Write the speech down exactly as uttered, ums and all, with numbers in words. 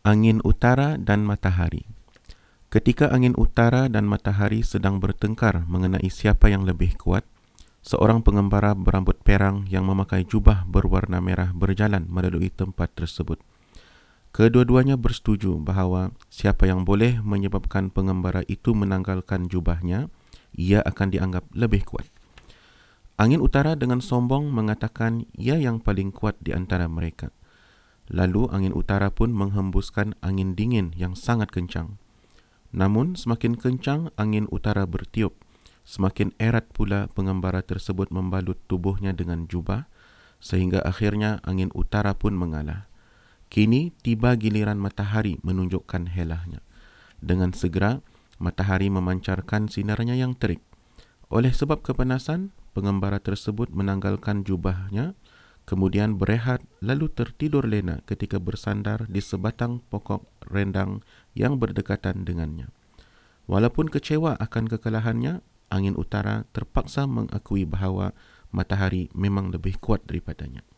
Angin utara dan matahari. Ketika angin utara dan matahari sedang bertengkar mengenai siapa yang lebih kuat, seorang pengembara berambut perang yang memakai jubah berwarna merah berjalan melalui tempat tersebut. Kedua-duanya bersetuju bahawa siapa yang boleh menyebabkan pengembara itu menanggalkan jubahnya, ia akan dianggap lebih kuat. Angin utara dengan sombong mengatakan ia yang paling kuat di antara mereka. Lalu angin utara pun menghembuskan angin dingin yang sangat kencang. Namun semakin kencang angin utara bertiup, semakin erat pula pengembara tersebut membalut tubuhnya dengan jubah, sehingga akhirnya angin utara pun mengalah. Kini tiba giliran matahari menunjukkan helahnya. Dengan segera, matahari memancarkan sinarnya yang terik. Oleh sebab kepanasan, pengembara tersebut menanggalkan jubahnya, kemudian berehat lalu tertidur lena ketika bersandar di sebatang pokok rendang yang berdekatan dengannya. Walaupun kecewa akan kekalahannya, angin utara terpaksa mengakui bahawa matahari memang lebih kuat daripadanya.